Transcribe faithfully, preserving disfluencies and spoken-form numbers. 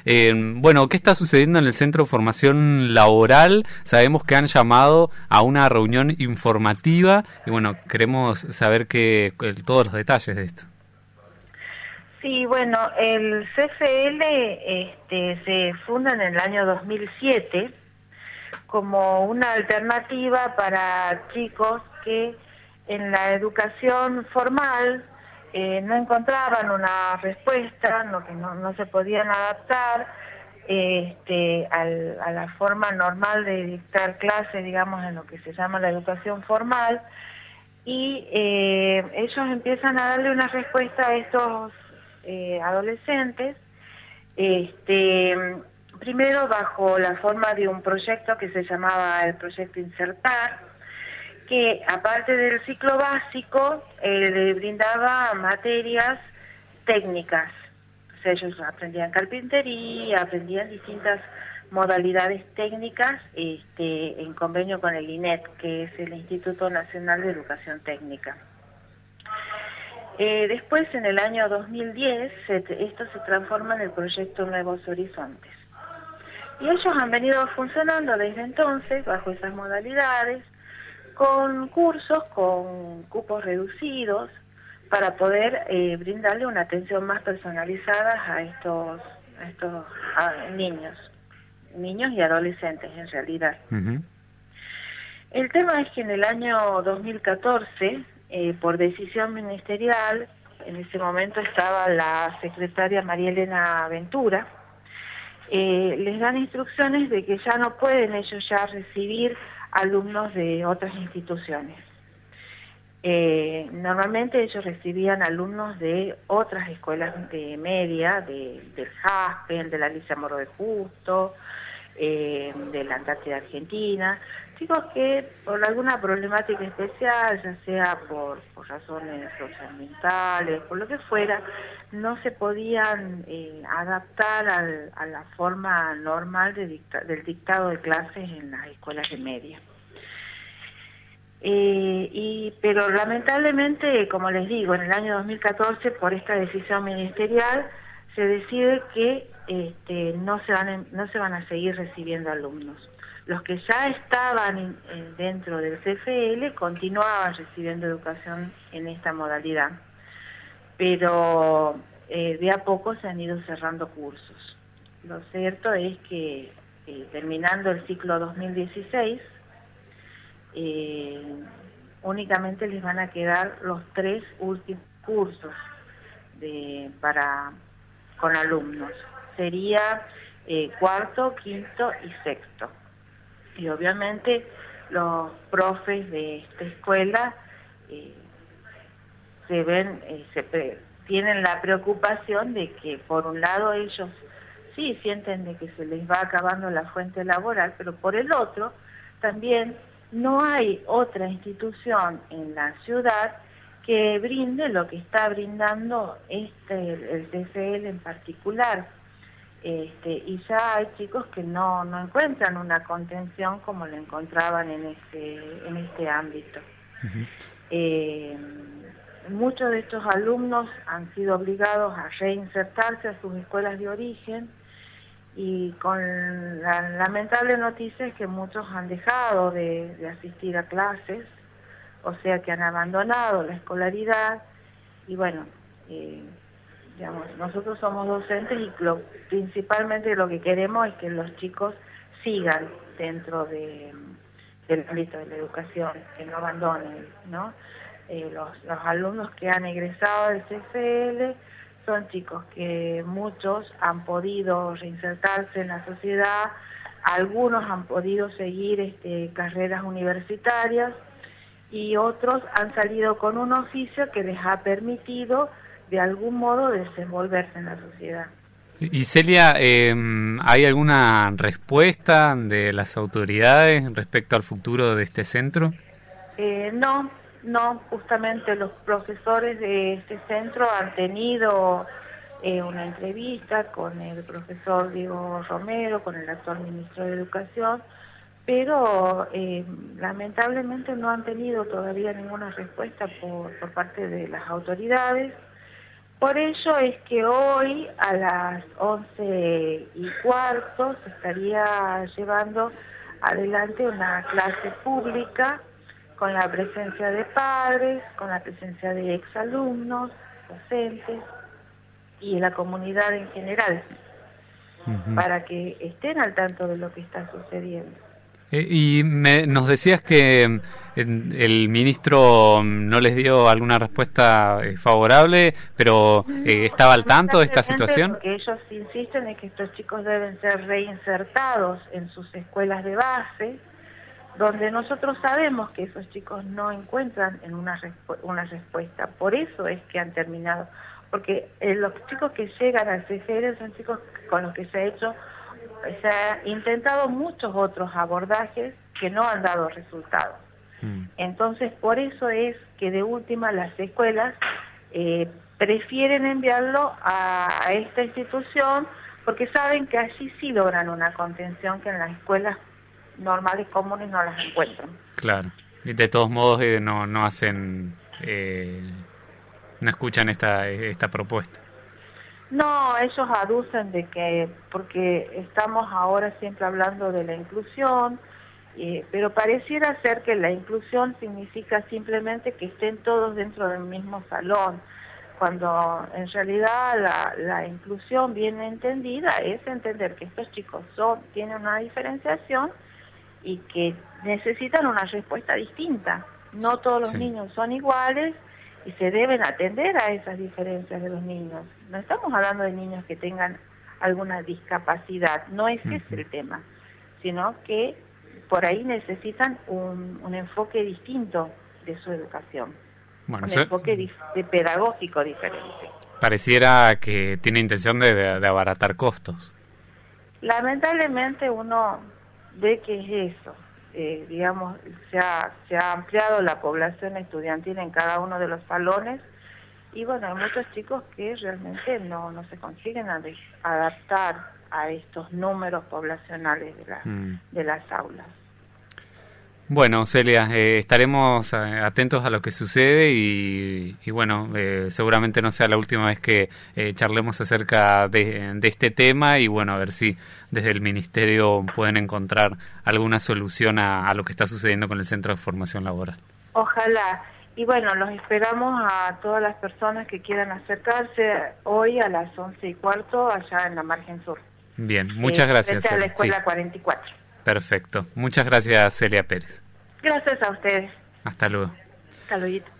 Eh, bueno, ¿qué está sucediendo en el Centro de Formación Laboral? Sabemos que han llamado a una reunión informativa y bueno, queremos saber que, todos los detalles de esto. Sí, bueno, el C F L este, se funda en el año dos mil siete como una alternativa para chicos que en la educación formal eh, no encontraban una respuesta, no, que no, no se podían adaptar este, al, a la forma normal de dictar clases, digamos, en lo que se llama la educación formal, y eh, ellos empiezan a darle una respuesta a estos eh, adolescentes, este, primero bajo la forma de un proyecto que se llamaba el Proyecto Insertar, que aparte del ciclo básico eh, le brindaba materias técnicas. O sea, ellos aprendían carpintería, aprendían distintas modalidades técnicas este, en convenio con el I N E T, que es el Instituto Nacional de Educación Técnica. Eh, después, en el año dos mil diez, se, esto se transforma en el proyecto Nuevos Horizontes. Y ellos han venido funcionando desde entonces, bajo esas modalidades, con cursos, con cupos reducidos, para poder eh, brindarle una atención más personalizada a estos, a estos a niños, niños y adolescentes en realidad. Uh-huh. El tema es que en el año dos mil catorce, eh, por decisión ministerial, en ese momento estaba la secretaria María Elena Ventura, eh, les dan instrucciones de que ya no pueden ellos ya recibir alumnos de otras instituciones. Eh, normalmente ellos recibían alumnos de otras escuelas de media, de, del Jaspen, de la Alicia Moro de Justo, eh, de la Antártida Argentina, chicos que por alguna problemática especial, ya sea por, por razones socioambientales, por lo que fuera, no se podían eh, adaptar al, a la forma normal de dicta, del dictado de clases en las escuelas de media. Eh, y pero lamentablemente, como les digo, en el año dos mil catorce, por esta decisión ministerial, se decide que este, no se van en, no se van a seguir recibiendo alumnos. Los que ya estaban en, en, dentro del C F L continuaban recibiendo educación en esta modalidad, pero eh, de a poco se han ido cerrando cursos. Lo cierto es que eh, terminando el ciclo dos mil dieciséis, Eh, únicamente les van a quedar los tres últimos cursos de para con alumnos. Sería eh, cuarto, quinto y sexto. Y obviamente los profes de esta escuela eh, se ven, eh, se pre, tienen la preocupación de que por un lado ellos sí sienten de que se les va acabando la fuente laboral, pero por el otro también no hay otra institución en la ciudad que brinde lo que está brindando este el C F L en particular. Este, y ya hay chicos que no, no encuentran una contención como lo encontraban en este, en este ámbito. Uh-huh. Eh, muchos de estos alumnos han sido obligados a reinsertarse a sus escuelas de origen, y con la lamentable noticia es que muchos han dejado de, de asistir a clases, o sea que han abandonado la escolaridad, y bueno, eh, digamos, nosotros somos docentes y lo, principalmente lo que queremos es que los chicos sigan dentro de, del ámbito de la educación, que no abandonen, ¿no? Eh, los, los alumnos que han egresado del C F L son chicos que muchos han podido reinsertarse en la sociedad, algunos han podido seguir este, carreras universitarias y otros han salido con un oficio que les ha permitido de algún modo desenvolverse en la sociedad. Y Celia, eh, ¿hay alguna respuesta de las autoridades respecto al futuro de este centro? Eh, no. No, justamente los profesores de este centro han tenido eh, una entrevista con el profesor Diego Romero, con el actual ministro de Educación, pero eh, lamentablemente no han tenido todavía ninguna respuesta por, por parte de las autoridades, Por ello es que hoy a las once y cuarto se estaría llevando adelante una clase pública con la presencia de padres, con la presencia de exalumnos, docentes y la comunidad en general, uh-huh. para que estén al tanto de lo que está sucediendo. Eh, y me, nos decías que eh, el ministro no les dio alguna respuesta eh, favorable, pero eh, ¿estaba al tanto de esta situación? Lo que ellos insisten es que estos chicos deben ser reinsertados en sus escuelas de base, donde nosotros sabemos que esos chicos no encuentran en una, respu- una respuesta. Por eso es que han terminado, porque eh, los chicos que llegan al C F R son chicos con los que se ha hecho se ha intentado muchos otros abordajes que no han dado resultados. Mm. Entonces, por eso es que de última las escuelas eh, prefieren enviarlo a, a esta institución porque saben que allí sí logran una contención que en las escuelas normales comunes no las encuentran. Claro. Y de todos modos eh, no no hacen eh, no escuchan esta esta propuesta. No, ellos aducen de que, porque estamos ahora siempre hablando de la inclusión, eh, pero pareciera ser que la inclusión significa simplemente que estén todos dentro del mismo salón, cuando en realidad la, la inclusión bien entendida es entender que estos chicos son tienen una diferenciación y que necesitan una respuesta distinta. No todos los sí. niños son iguales, y se deben atender a esas diferencias de los niños. No estamos hablando de niños que tengan alguna discapacidad, no ese uh-huh. es el tema, sino que por ahí necesitan un, un enfoque distinto de su educación, bueno, un eso... enfoque di- de pedagógico diferente. Pareciera que tiene intención de, de, de abaratar costos. Lamentablemente uno ve que es eso. Eh, digamos, se ha, se ha ampliado la población estudiantil en cada uno de los salones y bueno, hay muchos chicos que realmente no, no se consiguen ad- adaptar a estos números poblacionales de, la, mm. de las aulas. Bueno, Celia, eh, estaremos eh, atentos a lo que sucede y, y bueno, eh, seguramente no sea la última vez que eh, charlemos acerca de, de este tema y bueno, a ver si desde el Ministerio pueden encontrar alguna solución a, a lo que está sucediendo con el Centro de Formación Laboral. Ojalá. Y bueno, los esperamos a todas las personas que quieran acercarse hoy a las once y cuarto allá en la margen sur. Bien, muchas eh, gracias. Frente a la escuela sí. cuarenta y cuatro. Perfecto. Muchas gracias, Celia Pérez. Gracias a ustedes. Hasta luego. Hasta luego.